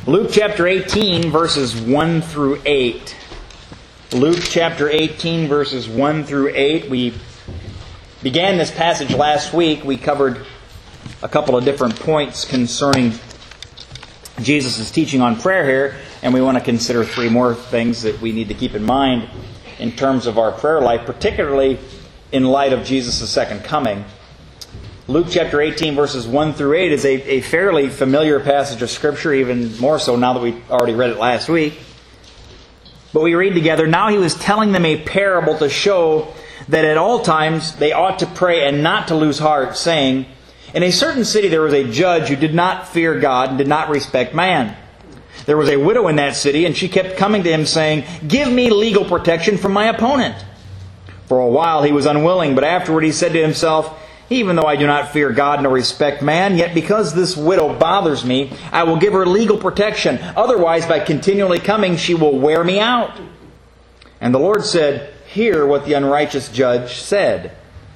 Luke chapter 18, verses 1 through 8. Luke chapter 18, verses 1 through 8. We began this passage last week. We covered a couple of different points concerning Jesus' teaching on prayer here, and we want to consider three more things that we need to keep in mind in terms of our prayer life, particularly in light of Jesus' second coming. Luke chapter 18, verses 1 through 8 is a fairly familiar passage of Scripture, even more so now that we already read it last week. But we read together, "Now he was telling them a parable to show that at all times they ought to pray and not to lose heart, saying, In a certain city there was a judge who did not fear God and did not respect man. There was a widow in that city, and she kept coming to him saying, Give me legal protection from my opponent. For a while he was unwilling, but afterward he said to himself, Even though I do not fear God nor respect man, yet because this widow bothers me, I will give her legal protection. Otherwise, by continually coming, she will wear me out. And the Lord said, Hear what the unrighteous judge said.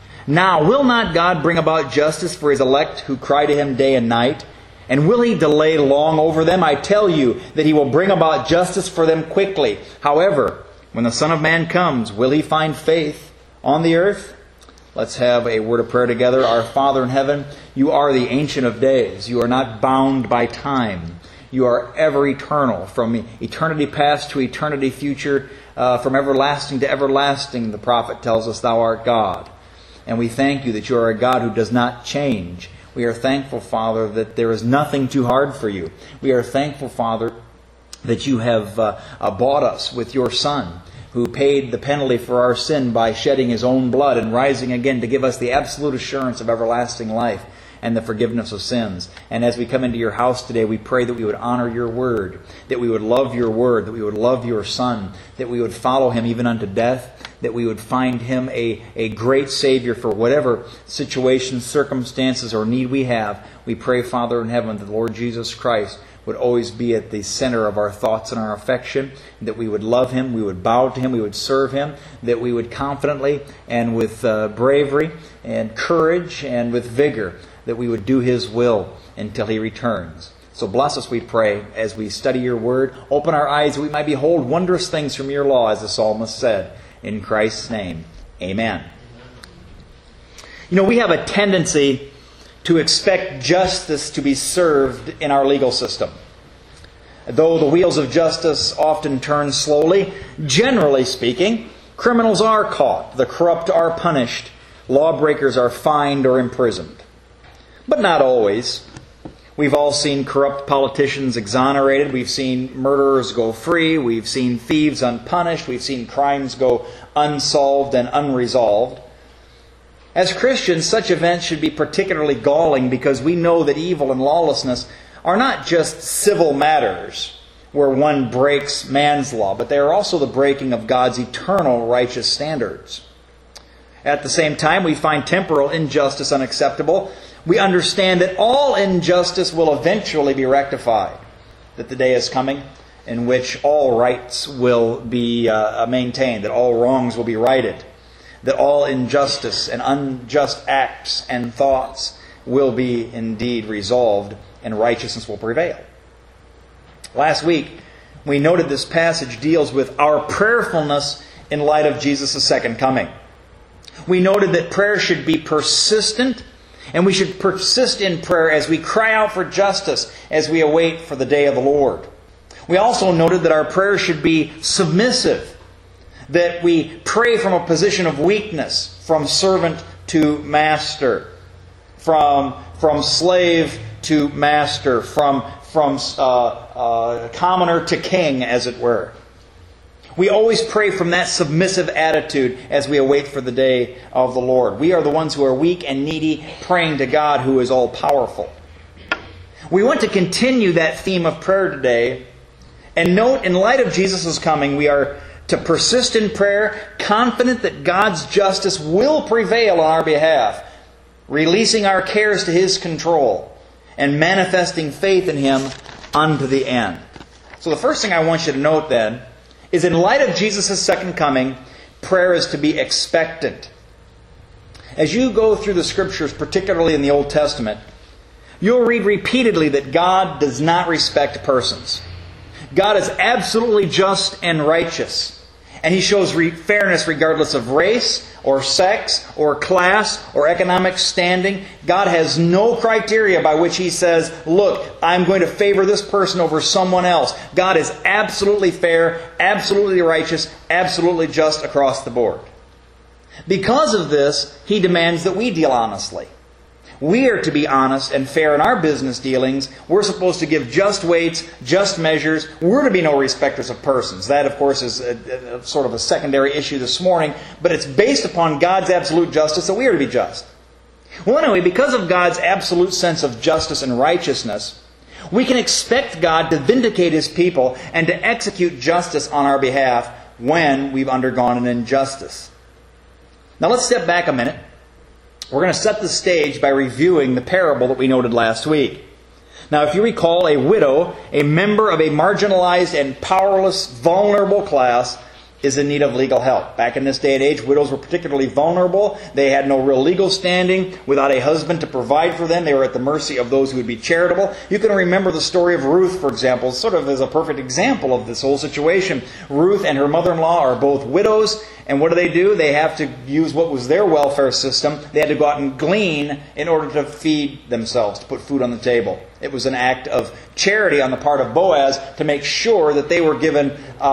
Now, will not God bring about justice for His elect who cry to Him day and night? And will He delay long over them? I tell you that He will bring about justice for them quickly. However, when the Son of Man comes, will He find faith on the earth?" Let's have a word of prayer together. Our Father in heaven, You are the Ancient of Days. You are not bound by time. You are ever eternal. From eternity past to eternity future, from everlasting to everlasting, the prophet tells us Thou art God. And we thank You that You are a God who does not change. We are thankful, Father, that there is nothing too hard for You. We are thankful, Father, that You have bought us with Your Son, who paid the penalty for our sin by shedding His own blood and rising again to give us the absolute assurance of everlasting life and the forgiveness of sins. And as we come into Your house today, we pray that we would honor Your Word, that we would love Your Word, that we would love Your Son, that we would follow Him even unto death, that we would find Him a great Savior for whatever situations, circumstances, or need we have. We pray, Father in heaven, that the Lord Jesus Christ would always be at the center of our thoughts and our affection, that we would love Him, we would bow to Him, we would serve Him, that we would confidently and with bravery and courage and with vigor, that we would do His will until He returns. So bless us, we pray, as we study Your Word. Open our eyes that we might behold wondrous things from Your law, as the psalmist said. In Christ's name, amen. You know, we have a tendency to expect justice to be served in our legal system. Though the wheels of justice often turn slowly, generally speaking, criminals are caught, the corrupt are punished, lawbreakers are fined or imprisoned. But not always. We've all seen corrupt politicians exonerated. We've seen murderers go free. We've seen thieves unpunished. We've seen crimes go unsolved and unresolved. As Christians, such events should be particularly galling because we know that evil and lawlessness are not just civil matters where one breaks man's law, but they are also the breaking of God's eternal righteous standards. At the same time, we find temporal injustice unacceptable. We understand that all injustice will eventually be rectified, that the day is coming in which all rights will be maintained, that all wrongs will be righted, that all injustice and unjust acts and thoughts will be indeed resolved and righteousness will prevail. Last week, we noted this passage deals with our prayerfulness in light of Jesus' second coming. We noted that prayer should be persistent, and we should persist in prayer as we cry out for justice as we await for the day of the Lord. We also noted that our prayer should be submissive, that we pray from a position of weakness, from servant to master, from slave to master, from commoner to king, as it were. We always pray from that submissive attitude as we await for the day of the Lord. We are the ones who are weak and needy, praying to God who is all-powerful. We want to continue that theme of prayer today, and note, in light of Jesus' coming, we are to persist in prayer, confident that God's justice will prevail on our behalf, releasing our cares to His control, and manifesting faith in Him unto the end. So the first thing I want you to note then is, in light of Jesus' second coming, prayer is to be expectant. As you go through the Scriptures, particularly in the Old Testament, you'll read repeatedly that God does not respect persons. God is absolutely just and righteous. And He shows fairness regardless of race, or sex, or class, or economic standing. God has no criteria by which He says, look, I'm going to favor this person over someone else. God is absolutely fair, absolutely righteous, absolutely just across the board. Because of this, He demands that we deal honestly. We are to be honest and fair in our business dealings. We're supposed to give just weights, just measures. We're to be no respecters of persons. That, of course, is a sort of a secondary issue this morning, but it's based upon God's absolute justice that we are to be just. Well, anyway, because of God's absolute sense of justice and righteousness, we can expect God to vindicate His people and to execute justice on our behalf when we've undergone an injustice. Now let's step back a minute. We're going to set the stage by reviewing the parable that we noted last week. Now, if you recall, a widow, a member of a marginalized and powerless, vulnerable class, is in need of legal help. Back in this day and age, widows were particularly vulnerable. They had no real legal standing. Without a husband to provide for them, they were at the mercy of those who would be charitable. You can remember the story of Ruth, for example, sort of as a perfect example of this whole situation. Ruth and her mother-in-law are both widows, and what do? They have to use what was their welfare system. They had to go out and glean in order to feed themselves, to put food on the table. It was an act of charity on the part of Boaz to make sure that they were given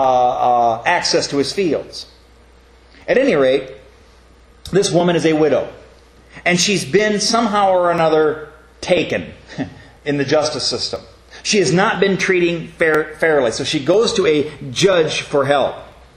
access to his fields. At any rate, this woman is a widow. And she's been somehow or another taken in the justice system. She has not been treating fairly. So she goes to a judge for help.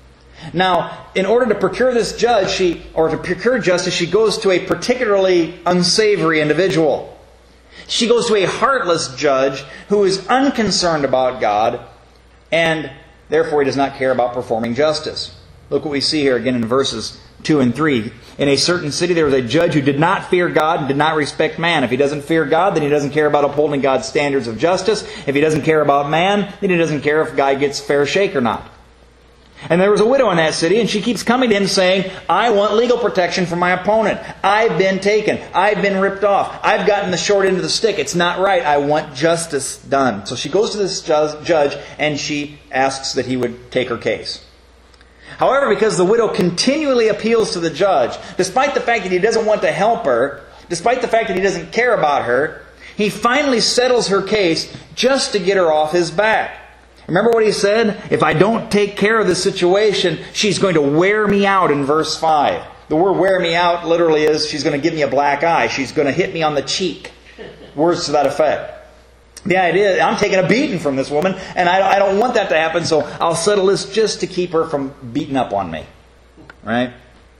Now, in order to procure this judge, to procure justice, she goes to a particularly unsavory individual. She goes to a heartless judge who is unconcerned about God, and therefore he does not care about performing justice. Look what we see here again in verses 2 and 3. In a certain city there was a judge who did not fear God and did not respect man. If he doesn't fear God, then he doesn't care about upholding God's standards of justice. If he doesn't care about man, then he doesn't care if a guy gets fair shake or not. And there was a widow in that city, and she keeps coming to him saying, I want legal protection from my opponent. I've been taken. I've been ripped off. I've gotten the short end of the stick. It's not right. I want justice done. So she goes to this judge, and she asks that he would take her case. However, because the widow continually appeals to the judge, despite the fact that he doesn't want to help her, despite the fact that he doesn't care about her, he finally settles her case just to get her off his back. Remember what he said? If I don't take care of this situation, she's going to wear me out in verse 5. The word wear me out literally is she's going to give me a black eye. She's going to hit me on the cheek. Words to that effect. The idea is I'm taking a beating from this woman, and I don't want that to happen, so I'll settle this just to keep her from beating up on me. Right?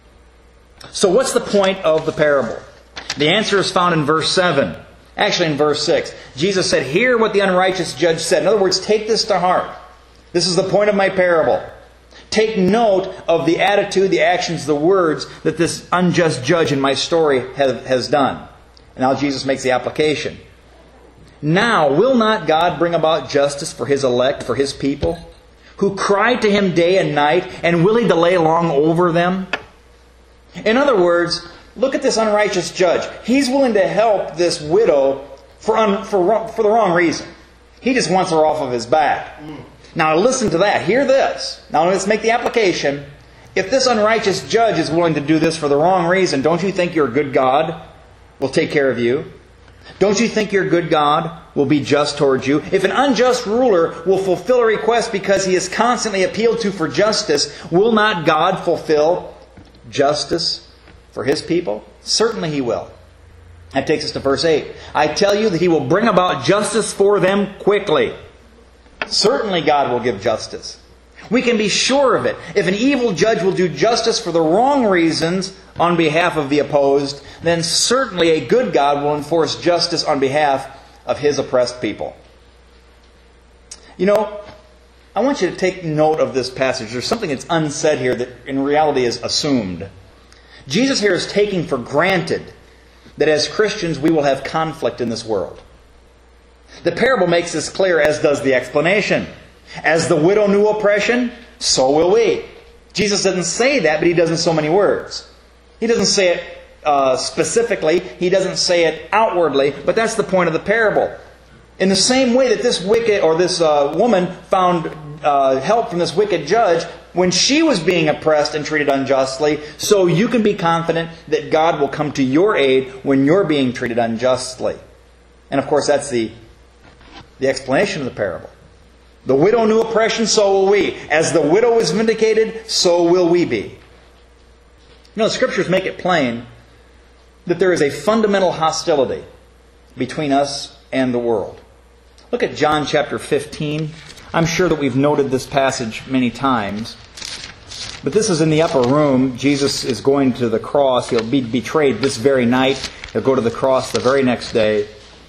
So what's the point of the parable? The answer is found in verse 7. Actually, in verse 6, Jesus said, hear what the unrighteous judge said. In other words, take this to heart. This is the point of my parable. Take note of the attitude, the actions, the words that this unjust judge in my story has done. And now Jesus makes the application. Now, will not God bring about justice for His elect, for His people, who cry to Him day and night, and will He delay long over them? In other words, look at this unrighteous judge. He's willing to help this widow for the wrong reason. He just wants her off of his back. Now listen to that. Hear this. Now let's make the application. If this unrighteous judge is willing to do this for the wrong reason, don't you think your good God will take care of you? Don't you think your good God will be just towards you? If an unjust ruler will fulfill a request because he is constantly appealed to for justice, will not God fulfill justice for His people? Certainly He will. That takes us to verse 8. I tell you that He will bring about justice for them quickly. Certainly God will give justice. We can be sure of it. If an evil judge will do justice for the wrong reasons on behalf of the opposed, then certainly a good God will enforce justice on behalf of His oppressed people. You know, I want you to take note of this passage. There's something that's unsaid here that in reality is assumed. Jesus here is taking for granted that as Christians we will have conflict in this world. The parable makes this clear, as does the explanation. As the widow knew oppression, so will we. Jesus doesn't say that, but He does in so many words. He doesn't say it specifically. He doesn't say it outwardly, but that's the point of the parable. In the same way that this wicked, or this woman found help from this wicked judge when she was being oppressed and treated unjustly, so you can be confident that God will come to your aid when you're being treated unjustly. And of course, that's the explanation of the parable. The widow knew oppression, so will we. As the widow is vindicated, so will we be. You know, the Scriptures make it plain that there is a fundamental hostility between us and the world. Look at John chapter 15. I'm sure that we've noted this passage many times. But this is in the upper room. Jesus is going to the cross. He'll be betrayed this very night. He'll go to the cross the very next day.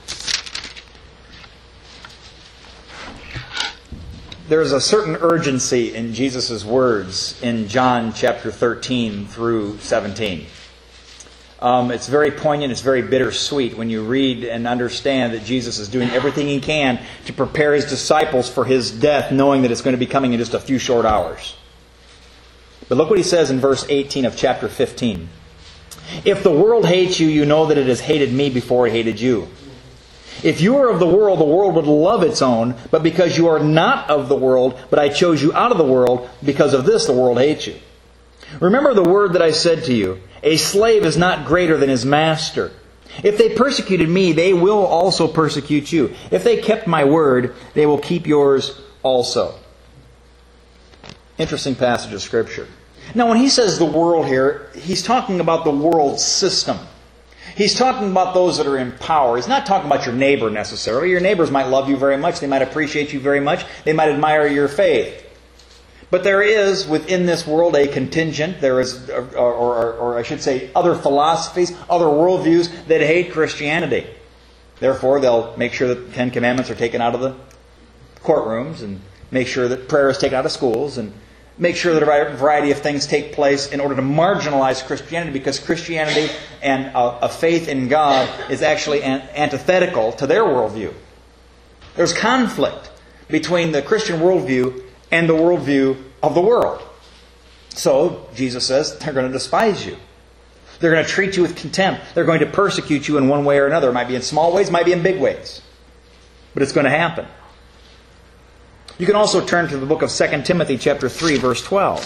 There's a certain urgency in Jesus' words in John chapter 13 through 17. It's very poignant, it's very bittersweet when you read and understand that Jesus is doing everything He can to prepare His disciples for His death, knowing that it's going to be coming in just a few short hours. But look what He says in verse 18 of chapter 15. If the world hates you, you know that it has hated me before it hated you. If you were of the world would love its own, but because you are not of the world, but I chose you out of the world, because of this the world hates you. Remember the word that I said to you, a slave is not greater than his master. If they persecuted me, they will also persecute you. If they kept my word, they will keep yours also. Interesting passage of Scripture. Now when he says the world here, he's talking about the world system. He's talking about those that are in power. He's not talking about your neighbor necessarily. Your neighbors might love you very much. They might appreciate you very much. They might admire your faith. But there is within this world a contingent. There is, or I should say, other philosophies, other worldviews that hate Christianity. Therefore, they'll make sure that the Ten Commandments are taken out of the courtrooms, and make sure that prayer is taken out of schools, and make sure that a variety of things take place in order to marginalize Christianity, because Christianity and a faith in God is actually antithetical to their worldview. There's conflict between the Christian worldview and the worldview of the world. So, Jesus says, they're going to despise you. They're going to treat you with contempt. They're going to persecute you in one way or another. It might be in small ways, it might be in big ways. But it's going to happen. You can also turn to the book of 2 Timothy chapter 3, verse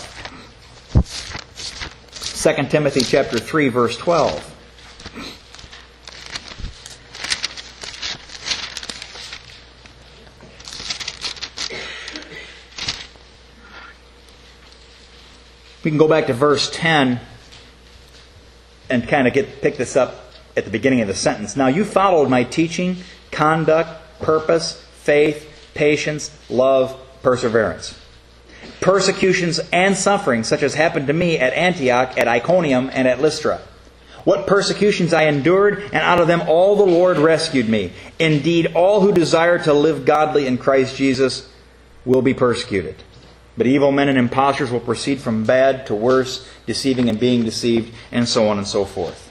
12. 2 Timothy chapter 3, verse 12. We can go back to verse 10 and kind of pick this up at the beginning of the sentence. Now you followed my teaching, conduct, purpose, faith, patience, love, perseverance. Persecutions and sufferings such as happened to me at Antioch, at Iconium, and at Lystra. What persecutions I endured, and out of them all the Lord rescued me. Indeed, all who desire to live godly in Christ Jesus will be persecuted. But evil men and impostors will proceed from bad to worse, deceiving and being deceived, and so on and so forth.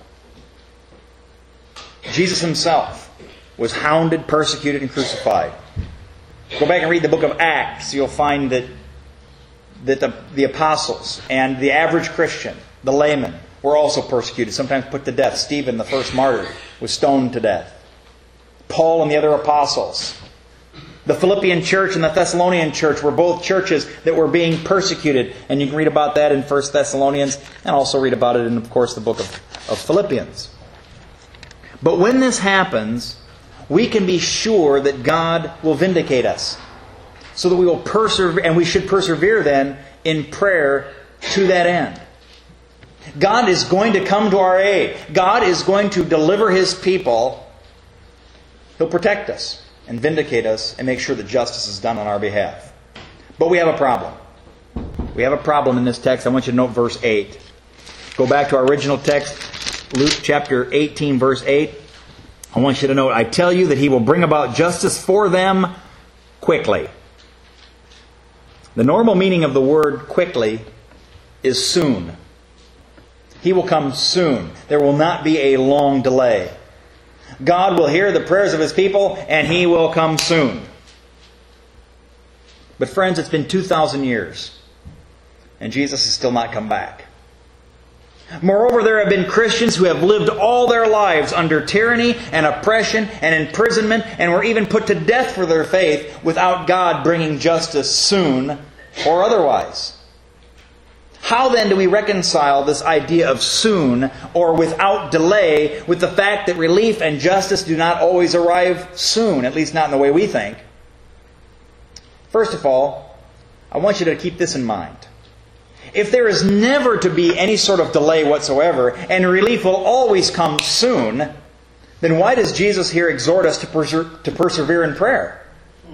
Jesus Himself was hounded, persecuted, and crucified. Go back and read the book of Acts. You'll find that the apostles and the average Christian, the layman, were also persecuted, sometimes put to death. Stephen, the first martyr, was stoned to death. Paul and the other apostles. The Philippian church and the Thessalonian church were both churches that were being persecuted. And you can read about that in 1 Thessalonians and also read about it in, of course, the book of Philippians. But when this happens, we can be sure that God will vindicate us. So that we will persevere, and we should persevere then in prayer to that end. God is going to come to our aid. God is going to deliver His people. He'll protect us and vindicate us and make sure that justice is done on our behalf. But we have a problem. We have a problem in this text. I want you to note verse 8. Go back to our original text, Luke chapter 18, verse 8. I want you to note, I tell you that He will bring about justice for them quickly. The normal meaning of the word quickly is soon. He will come soon. There will not be a long delay. God will hear the prayers of His people, and He will come soon. But friends, it's been 2,000 years, and Jesus has still not come back. Moreover, there have been Christians who have lived all their lives under tyranny and oppression and imprisonment and were even put to death for their faith without God bringing justice soon or otherwise. How then do we reconcile this idea of soon or without delay with the fact that relief and justice do not always arrive soon, at least not in the way we think? First of all, I want you to keep this in mind. If there is never to be any sort of delay whatsoever, and relief will always come soon, then why does Jesus here exhort us to persevere in prayer?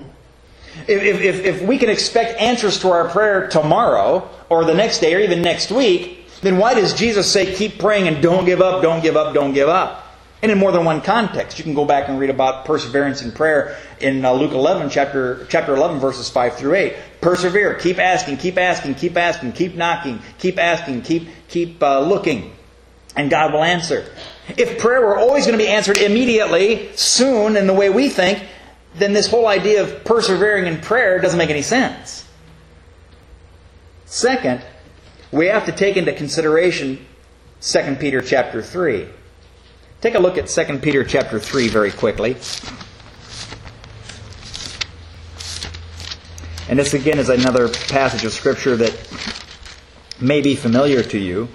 If we can expect answers to our prayer tomorrow, or the next day, or even next week, then why does Jesus say keep praying and don't give up, don't give up, don't give up? And in more than one context. You can go back and read about perseverance in prayer in Luke 11, chapter 11, verses 5 through 8. Persevere, keep asking, keep asking, keep asking, keep knocking, keep asking, keep looking, and God will answer. If prayer were always going to be answered immediately, soon, in the way we think, then this whole idea of persevering in prayer doesn't make any sense. Second, we have to take into consideration 2 Peter chapter 3. Take a look at 2 Peter chapter 3 very quickly. And this again is another passage of Scripture that may be familiar to you.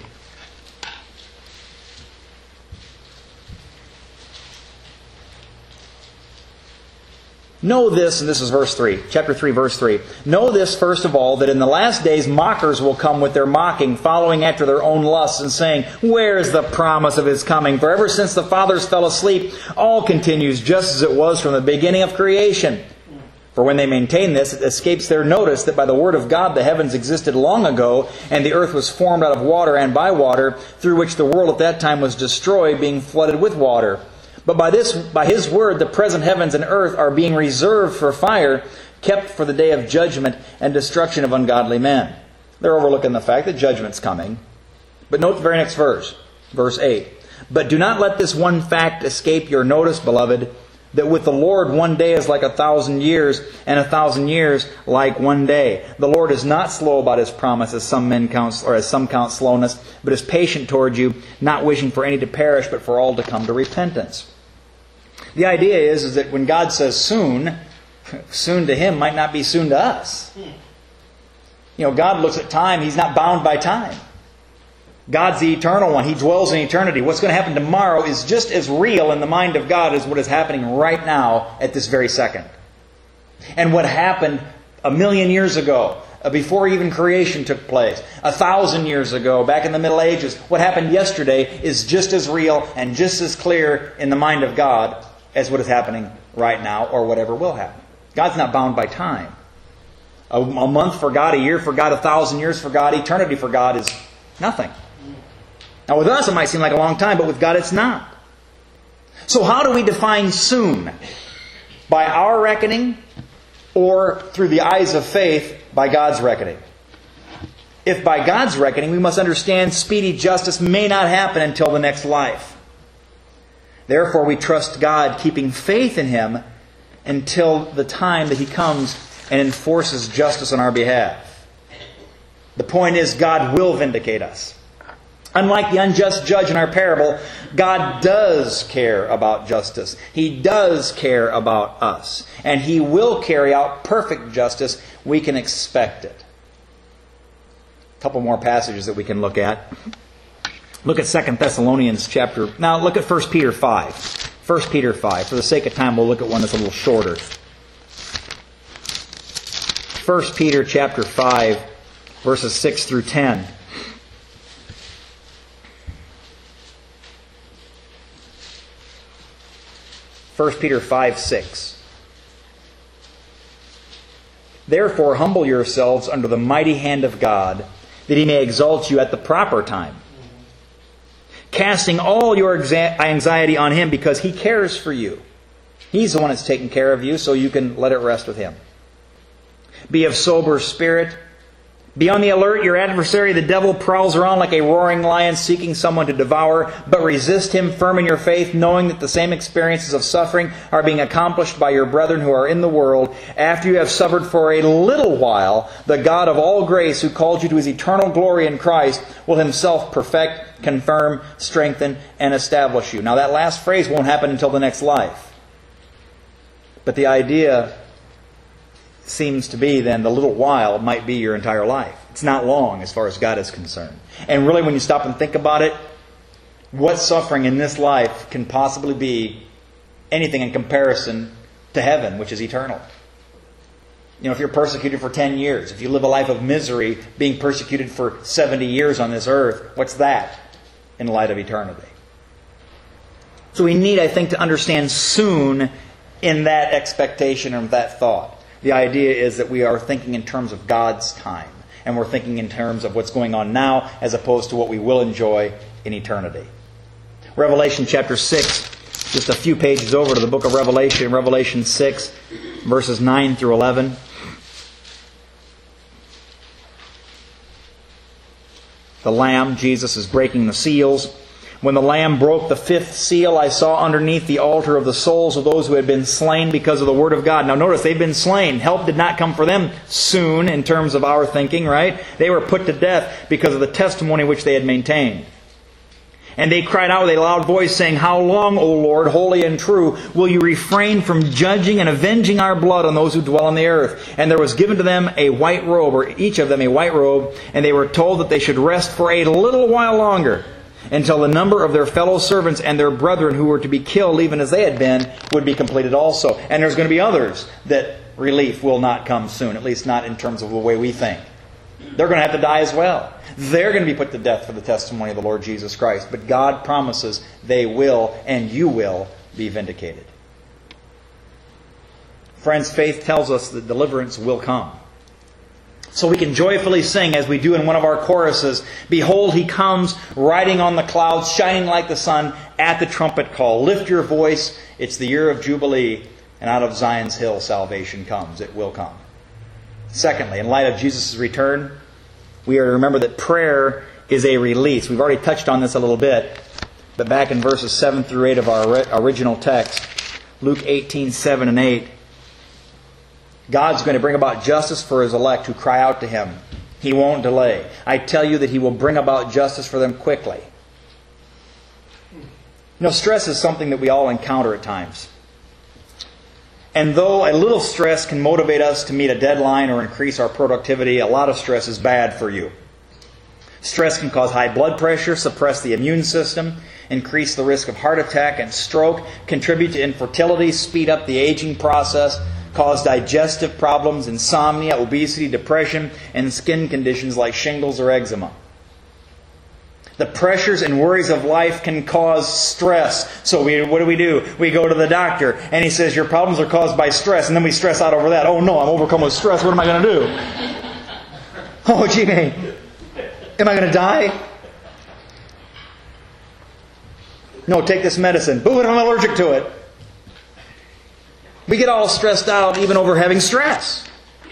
Know this, and this is verse 3, chapter 3, verse 3. Know this, first of all, that in the last days mockers will come with their mocking, following after their own lusts, and saying, where is the promise of His coming? For ever since the fathers fell asleep, all continues just as it was from the beginning of creation. For when they maintain this, it escapes their notice that by the word of God the heavens existed long ago, and the earth was formed out of water and by water, through which the world at that time was destroyed, being flooded with water. But by His word, the present heavens and earth are being reserved for fire, kept for the day of judgment and destruction of ungodly men. They're overlooking the fact that judgment's coming. But note the very next verse, verse 8. But do not let this one fact escape your notice, beloved, that with the Lord 1 day is like 1,000 years, and 1,000 years like 1 day. The Lord is not slow about His promise, as some count slowness, but is patient toward you, not wishing for any to perish, but for all to come to repentance. The idea is that when God says soon, soon to Him might not be soon to us. You know, God looks at time. He's not bound by time. God's the eternal one. He dwells in eternity. What's going to happen tomorrow is just as real in the mind of God as what is happening right now at this very second. And what happened 1,000,000 years ago, before even creation took place, 1,000 years ago, back in the Middle Ages, what happened yesterday is just as real and just as clear in the mind of God as what is happening right now or whatever will happen. God's not bound by time. A month for God, a year for God, 1,000 years for God, eternity for God is nothing. Now with us it might seem like a long time, but with God it's not. So how do we define soon? By our reckoning or through the eyes of faith by God's reckoning? If by God's reckoning, we must understand speedy justice may not happen until the next life. Therefore we trust God, keeping faith in Him until the time that He comes and enforces justice on our behalf. The point is, God will vindicate us. Unlike the unjust judge in our parable, God does care about justice. He does care about us. And He will carry out perfect justice. We can expect it. A couple more passages that we can look at. Look at 2 Thessalonians chapter... Now look at 1 Peter 5. 1 Peter 5. For the sake of time, we'll look at one that's a little shorter. 1 Peter chapter 5, verses 6 through 10. First Peter 5:6. Therefore humble yourselves under the mighty hand of God, that He may exalt you at the proper time, casting all your anxiety on Him because He cares for you. He's the one that's taking care of you, so you can let it rest with Him. Be of sober spirit, Be on the alert. Your adversary, the devil, prowls around like a roaring lion seeking someone to devour. But resist him firm in your faith, knowing that the same experiences of suffering are being accomplished by your brethren who are in the world. After you have suffered for a little while, the God of all grace, who called you to His eternal glory in Christ, will Himself perfect, confirm, strengthen, and establish you. Now that last phrase won't happen until the next life. But the idea seems to be then the little while might be your entire life. It's not long as far as God is concerned. And really when you stop and think about it, what suffering in this life can possibly be anything in comparison to heaven, which is eternal? You know, if you're persecuted for 10 years, if you live a life of misery being persecuted for 70 years on this earth, what's that in light of eternity? So we need, I think, to understand soon in that expectation and that thought. The idea is that we are thinking in terms of God's time. And we're thinking in terms of what's going on now as opposed to what we will enjoy in eternity. Revelation chapter 6, just a few pages over to the book of Revelation. Revelation 6, verses 9 through 11. The Lamb, Jesus, is breaking the seals. When the Lamb broke the fifth seal, I saw underneath the altar of the souls of those who had been slain because of the Word of God. Now notice, they've been slain. Help did not come for them soon in terms of our thinking, right? They were put to death because of the testimony which they had maintained. And they cried out with a loud voice, saying, How long, O Lord, holy and true, will you refrain from judging and avenging our blood on those who dwell on the earth? And there was given to them a white robe, or each of them a white robe, and they were told that they should rest for a little while longer, until the number of their fellow servants and their brethren who were to be killed, even as they had been, would be completed also. And there's going to be others that relief will not come soon, at least not in terms of the way we think. They're going to have to die as well. They're going to be put to death for the testimony of the Lord Jesus Christ. But God promises they will, and you will, be vindicated. Friends, faith tells us that deliverance will come. So we can joyfully sing, as we do in one of our choruses, Behold, He comes, riding on the clouds, shining like the sun, at the trumpet call. Lift your voice, it's the year of Jubilee, and out of Zion's hill salvation comes. It will come. Secondly, in light of Jesus' return, we are to remember that prayer is a release. We've already touched on this a little bit, but back in verses 7 through 8 of our original text, Luke 18, 7 and 8, God's going to bring about justice for His elect who cry out to Him. He won't delay. I tell you that He will bring about justice for them quickly. You know, stress is something that we all encounter at times. And though a little stress can motivate us to meet a deadline or increase our productivity, a lot of stress is bad for you. Stress can cause high blood pressure, suppress the immune system, increase the risk of heart attack and stroke, contribute to infertility, speed up the aging process, cause digestive problems, insomnia, obesity, depression, and skin conditions like shingles or eczema. The pressures and worries of life can cause stress. So what do? We go to the doctor, and he says, your problems are caused by stress, and then we stress out over that. Oh no, I'm overcome with stress. What am I going to do? Oh, gee, am I going to die? No, take this medicine. But I'm allergic to it. We get all stressed out even over having stress.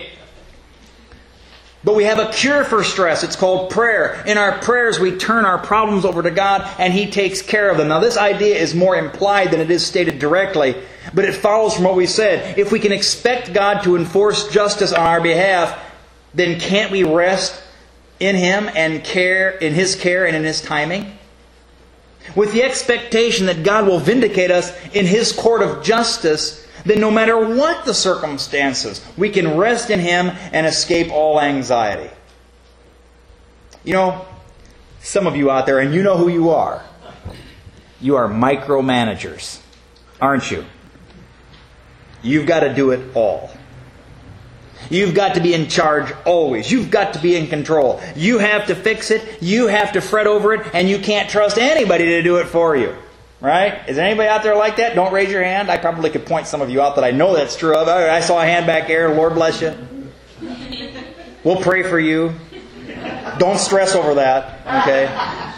But we have a cure for stress. It's called prayer. In our prayers, we turn our problems over to God, and He takes care of them. Now, this idea is more implied than it is stated directly, but it follows from what we said. If we can expect God to enforce justice on our behalf, then can't we rest in Him and in His care and in His timing? With the expectation that God will vindicate us in His court of justice, then no matter what the circumstances, we can rest in Him and escape all anxiety. You know, some of you out there, and you know who you are. You are micromanagers, aren't you? You've got to do it all. You've got to be in charge always. You've got to be in control. You have to fix it. You have to fret over it. And you can't trust anybody to do it for you. Right? Is there anybody out there like that? Don't raise your hand. I probably could point some of you out that I know that's true of. I saw a hand back there. Lord bless you. We'll pray for you. Don't stress over that. Okay?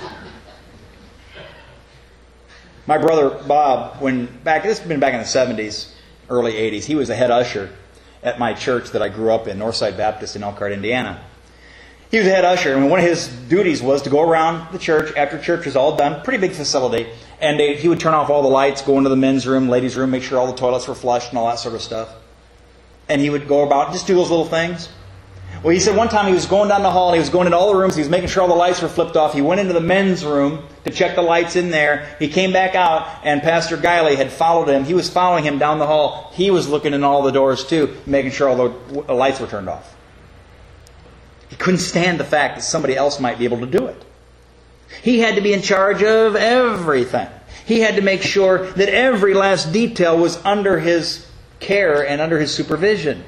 My brother Bob, this has been back in the 70s, early 80s, he was a head usher at my church that I grew up in, Northside Baptist in Elkhart, Indiana. He was a head usher, and one of his duties was to go around the church after church was all done, pretty big facility, and he would turn off all the lights, go into the men's room, ladies' room, make sure all the toilets were flushed and all that sort of stuff. And he would go about, just do those little things. Well, he said one time he was going down the hall, and he was going into all the rooms, he was making sure all the lights were flipped off. He went into the men's room to check the lights in there. He came back out, and Pastor Guiley had followed him. He was following him down the hall. He was looking in all the doors too, making sure all the lights were turned off. He couldn't stand the fact that somebody else might be able to do it. He had to be in charge of everything. He had to make sure that every last detail was under his care and under his supervision.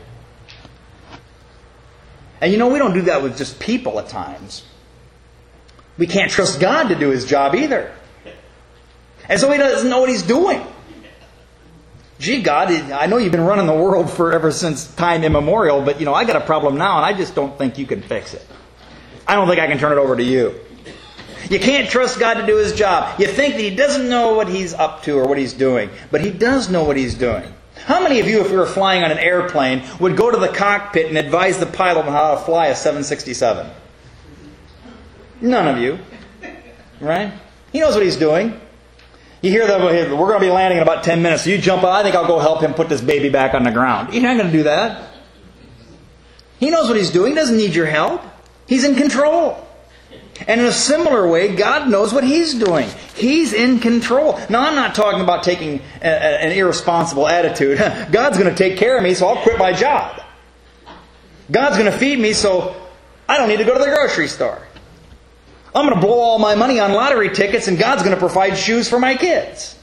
And you know, we don't do that with just people at times. We can't trust God to do His job either. And so He doesn't know what He's doing. Gee, God, I know you've been running the world ever since time immemorial, but I got a problem now, and I just don't think you can fix it. I don't think I can turn it over to you. You can't trust God to do His job. You think that He doesn't know what He's up to or what He's doing, but He does know what He's doing. How many of you, if you were flying on an airplane, would go to the cockpit and advise the pilot on how to fly a 767? None of you. Right? He knows what He's doing. You hear that we're going to be landing in about 10 minutes. So you jump out. I think I'll go help him put this baby back on the ground. He's not going to do that. He knows what He's doing. He doesn't need your help. He's in control. And in a similar way, God knows what He's doing. He's in control. Now, I'm not talking about taking an irresponsible attitude. God's going to take care of me, so I'll quit my job. God's going to feed me, so I don't need to go to the grocery store. I'm going to blow all my money on lottery tickets, and God's going to provide shoes for my kids.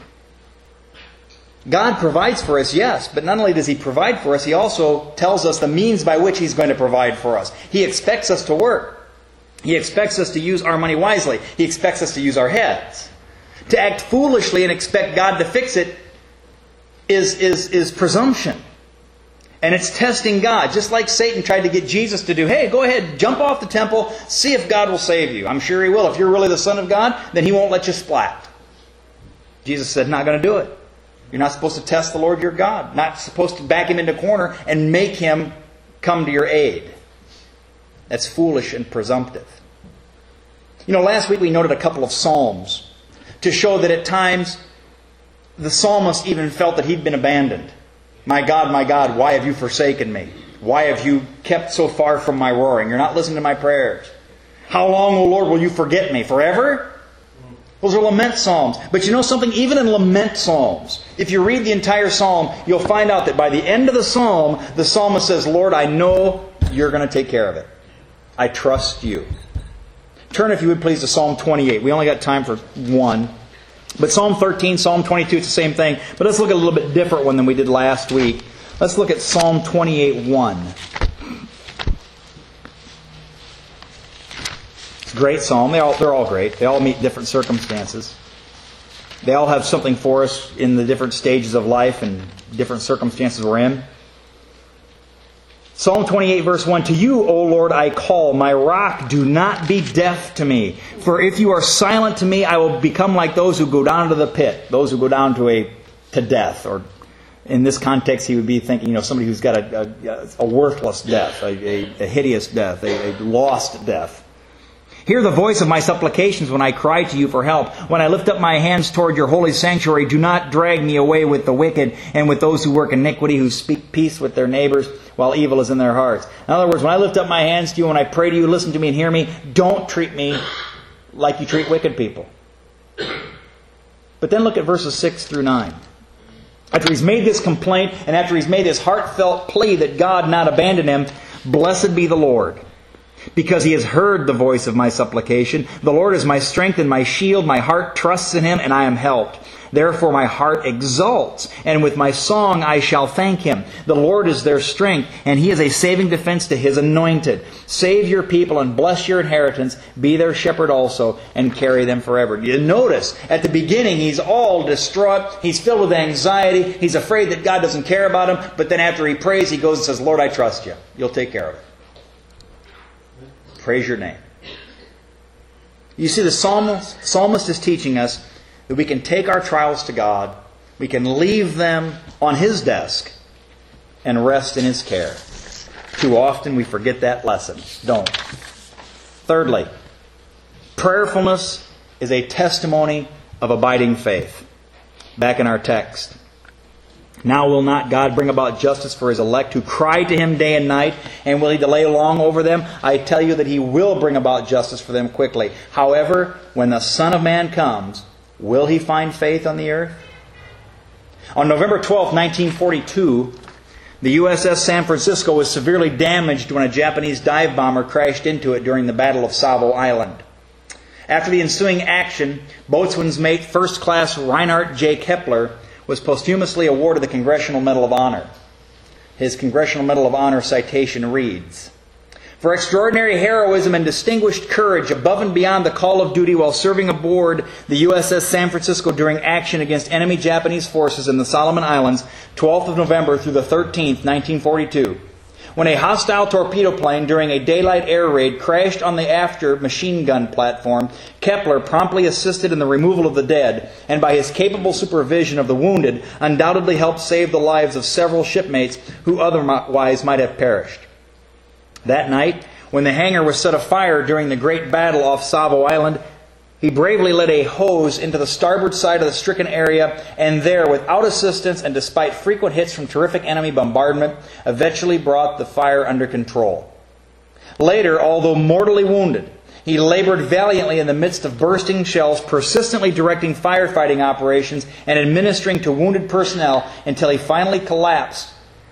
God provides for us, yes, but not only does He provide for us, He also tells us the means by which He's going to provide for us. He expects us to work. He expects us to use our money wisely. He expects us to use our heads. To act foolishly and expect God to fix it is presumption. And it's testing God. Just like Satan tried to get Jesus to do, hey, go ahead, jump off the temple, see if God will save you. I'm sure He will. If you're really the Son of God, then He won't let you splat. Jesus said, not going to do it. You're not supposed to test the Lord your God. Not supposed to back Him into a corner and make Him come to your aid. That's foolish and presumptive. Last week we noted a couple of psalms to show that at times the psalmist even felt that he'd been abandoned. My God, why have you forsaken me? Why have you kept so far from my roaring? You're not listening to my prayers. How long, O Lord, will you forget me? Forever? Those are lament psalms. But you know something? Even in lament psalms, if you read the entire psalm, you'll find out that by the end of the psalmist says, Lord, I know you're going to take care of it. I trust you. Turn, if you would please, to Psalm 28. We only got time for one. But Psalm 13, Psalm 22, it's the same thing. But let's look at a little bit different one than we did last week. Let's look at Psalm 28:1. It's a great psalm. They're all great. They all meet different circumstances. They all have something for us in the different stages of life and different circumstances we're in. Psalm 28 verse 1, To you, O Lord, I call, my rock, do not be deaf to me. For if you are silent to me, I will become like those who go down to the pit, those who go down to death. Or in this context, he would be thinking, somebody who's got a worthless death, a hideous death, a lost death. Hear the voice of my supplications when I cry to you for help. When I lift up my hands toward your holy sanctuary, do not drag me away with the wicked and with those who work iniquity, who speak peace with their neighbors while evil is in their hearts. In other words, when I lift up my hands to you, when I pray to you, listen to me and hear me, don't treat me like you treat wicked people. But then look at verses 6 through 9. After he's made this complaint and after he's made his heartfelt plea that God not abandon him, blessed be the Lord, because He has heard the voice of my supplication. The Lord is my strength and my shield. My heart trusts in Him, and I am helped. Therefore my heart exults, and with my song I shall thank Him. The Lord is their strength, and He is a saving defense to His anointed. Save your people and bless your inheritance. Be their shepherd also, and carry them forever. You notice, at the beginning, he's all distraught. He's filled with anxiety. He's afraid that God doesn't care about him. But then after he prays, he goes and says, Lord, I trust you. You'll take care of it. Praise your name. You see, the psalmist is teaching us that we can take our trials to God, we can leave them on His desk, and rest in His care. Too often we forget that lesson. Don't. Thirdly, prayerfulness is a testimony of abiding faith. Back in our text. Now will not God bring about justice for His elect who cry to Him day and night, and will He delay long over them? I tell you that He will bring about justice for them quickly. However, when the Son of Man comes, will He find faith on the earth? On November 12, 1942, the USS San Francisco was severely damaged when a Japanese dive bomber crashed into it during the Battle of Savo Island. After the ensuing action, boatswain's mate First Class Reinhard J. Kepler was posthumously awarded the Congressional Medal of Honor. His Congressional Medal of Honor citation reads, "For extraordinary heroism and distinguished courage above and beyond the call of duty while serving aboard the USS San Francisco during action against enemy Japanese forces in the Solomon Islands, 12th of November through the 13th, 1942. When a hostile torpedo plane during a daylight air raid crashed on the after machine gun platform, Kepler promptly assisted in the removal of the dead, and by his capable supervision of the wounded, undoubtedly helped save the lives of several shipmates who otherwise might have perished. That night, when the hangar was set afire during the great battle off Savo Island, he bravely led a hose into the starboard side of the stricken area, and there, without assistance and despite frequent hits from terrific enemy bombardment, eventually brought the fire under control. Later, although mortally wounded, he labored valiantly in the midst of bursting shells, persistently directing firefighting operations and administering to wounded personnel until he finally collapsed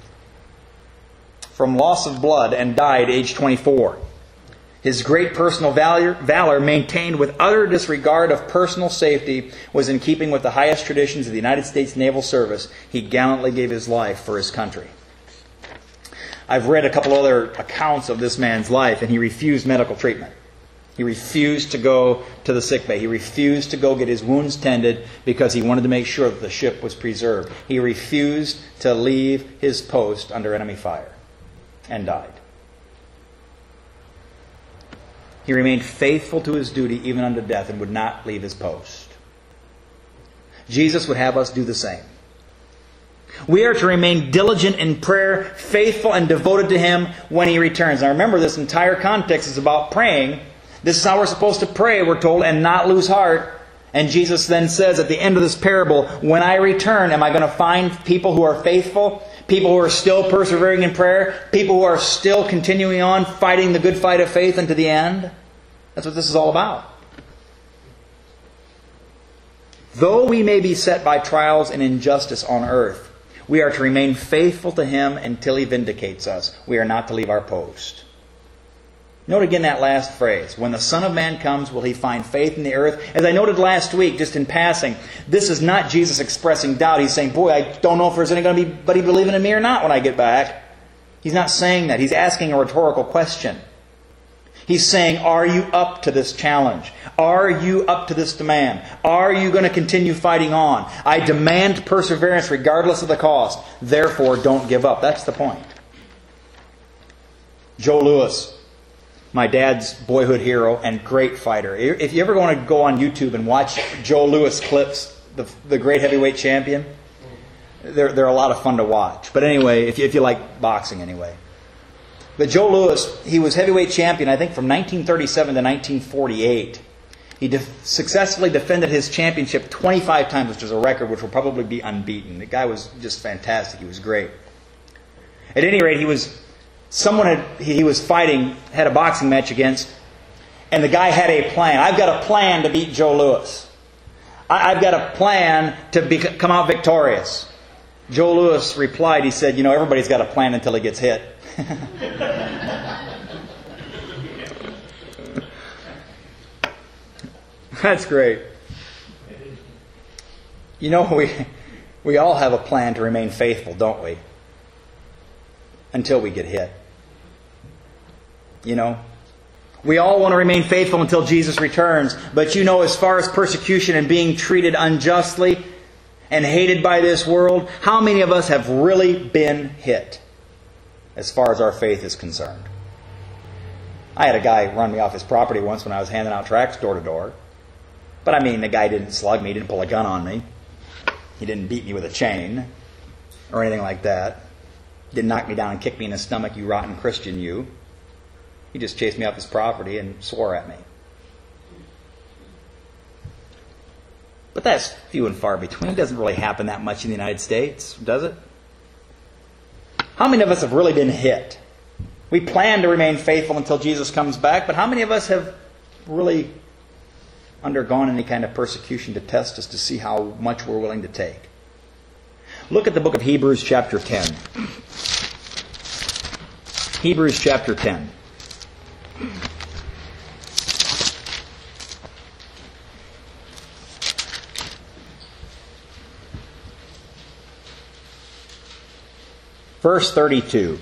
from loss of blood and died aged 24. His great personal valor, maintained with utter disregard of personal safety, was in keeping with the highest traditions of the United States Naval Service. He gallantly gave his life for his country." I've read a couple other accounts of this man's life, and he refused medical treatment. He refused to go to the sick bay. He refused to go get his wounds tended because he wanted to make sure that the ship was preserved. He refused to leave his post under enemy fire and died. He remained faithful to his duty even unto death and would not leave his post. Jesus would have us do the same. We are to remain diligent in prayer, faithful and devoted to Him when He returns. Now remember, this entire context is about praying. This is how we're supposed to pray, we're told, and not lose heart. And Jesus then says at the end of this parable, when I return, am I going to find people who are faithful? People who are still persevering in prayer? People who are still continuing on fighting the good fight of faith unto the end? That's what this is all about. Though we may be set by trials and injustice on earth, we are to remain faithful to Him until He vindicates us. We are not to leave our post. Note again that last phrase. When the Son of Man comes, will He find faith in the earth? As I noted last week, just in passing, this is not Jesus expressing doubt. He's saying, boy, I don't know if there's anybody believing in me or not when I get back. He's not saying that. He's asking a rhetorical question. He's saying, are you up to this challenge? Are you up to this demand? Are you going to continue fighting on? I demand perseverance regardless of the cost. Therefore, don't give up. That's the point. Joe Louis, my dad's boyhood hero and great fighter. If you ever want to go on YouTube and watch Joe Louis clips, the great heavyweight champion, they're a lot of fun to watch. But anyway, if you like boxing anyway. But Joe Louis, he was heavyweight champion, I think, from 1937 to 1948. He successfully defended his championship 25 times, which is a record which will probably be unbeaten. The guy was just fantastic. He was great. At any rate, he was fighting, had a boxing match against, and the guy had a plan. I've got a plan to beat Joe Louis. I've got a plan to come out victorious. Joe Louis replied, he said, everybody's got a plan until he gets hit. That's great. We all have a plan to remain faithful, don't we? Until we get hit. We all want to remain faithful until Jesus returns. But as far as persecution and being treated unjustly and hated by this world, how many of us have really been hit as far as our faith is concerned? I had a guy run me off his property once when I was handing out tracts door to door. But the guy didn't slug me, he didn't pull a gun on me. He didn't beat me with a chain or anything like that. Didn't knock me down and kick me in the stomach, you rotten Christian, you. He just chased me off his property and swore at me. But that's few and far between. It doesn't really happen that much in the United States, does it? How many of us have really been hit? We plan to remain faithful until Jesus comes back, but how many of us have really undergone any kind of persecution to test us to see how much we're willing to take? Look at the book of Hebrews chapter 10. Hebrews chapter 10. Verse 32.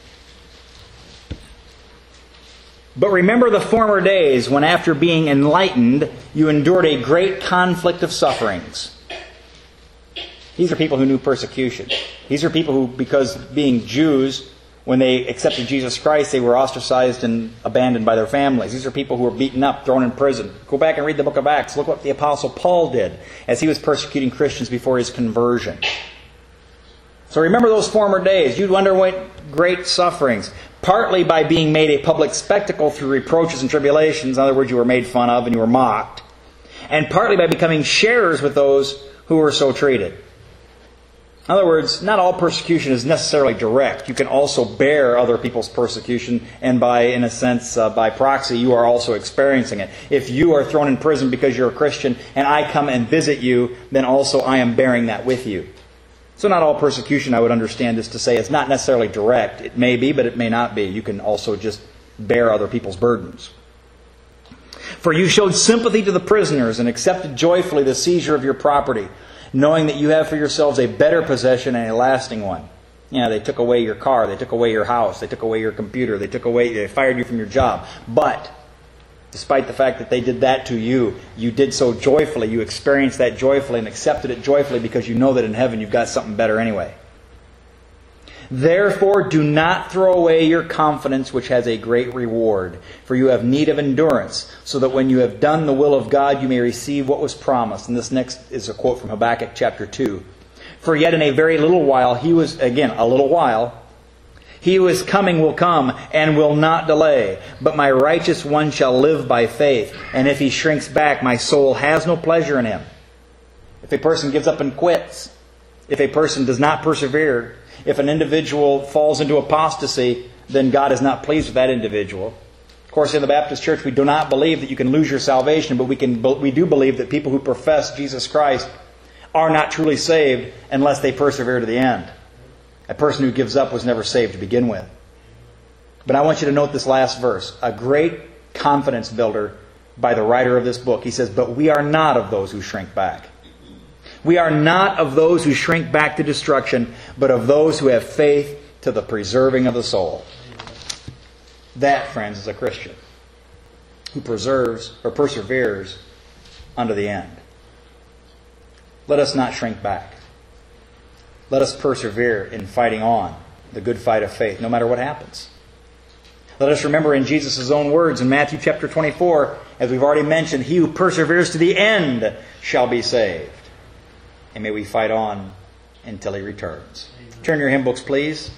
But remember the former days when after being enlightened, you endured a great conflict of sufferings. These are people who knew persecution. These are people who, because being Jews, when they accepted Jesus Christ, they were ostracized and abandoned by their families. These are people who were beaten up, thrown in prison. Go back and read the book of Acts. Look what the Apostle Paul did as he was persecuting Christians before his conversion. So remember those former days. You underwent great sufferings, partly by being made a public spectacle through reproaches and tribulations. In other words, you were made fun of and you were mocked. And partly by becoming sharers with those who were so treated. In other words, not all persecution is necessarily direct. You can also bear other people's persecution, and in a sense, by proxy, you are also experiencing it. If you are thrown in prison because you're a Christian, and I come and visit you, then also I am bearing that with you. So not all persecution, I would understand this to say, is not necessarily direct. It may be, but it may not be. You can also just bear other people's burdens. For you showed sympathy to the prisoners and accepted joyfully the seizure of your property, knowing that you have for yourselves a better possession and a lasting one. They took away your car, they took away your house, they took away your computer, they fired you from your job. But despite the fact that they did that to you, you did so joyfully. You experienced that joyfully and accepted it joyfully because you know that in heaven you've got something better anyway. Therefore, do not throw away your confidence, which has a great reward. For you have need of endurance, so that when you have done the will of God, you may receive what was promised. And this next is a quote from Habakkuk chapter 2. For yet in a very little while, he who is coming will come and will not delay. But my righteous one shall live by faith. And if he shrinks back, my soul has no pleasure in him. If a person gives up and quits, if a person does not persevere, if an individual falls into apostasy, then God is not pleased with that individual. Of course, in the Baptist Church, we do not believe that you can lose your salvation, but we do believe that people who profess Jesus Christ are not truly saved unless they persevere to the end. A person who gives up was never saved to begin with. But I want you to note this last verse, a great confidence builder by the writer of this book. He says, but we are not of those who shrink back. We are not of those who shrink back to destruction, but of those who have faith to the preserving of the soul. That, friends, is a Christian who perseveres unto the end. Let us not shrink back. Let us persevere in fighting on the good fight of faith, no matter what happens. Let us remember in Jesus' own words in Matthew chapter 24, as we've already mentioned, he who perseveres to the end shall be saved. And may we fight on until he returns. Turn your hymn books, please,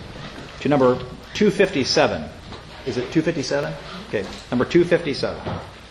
to number 257. Is it 257? Okay, number 257.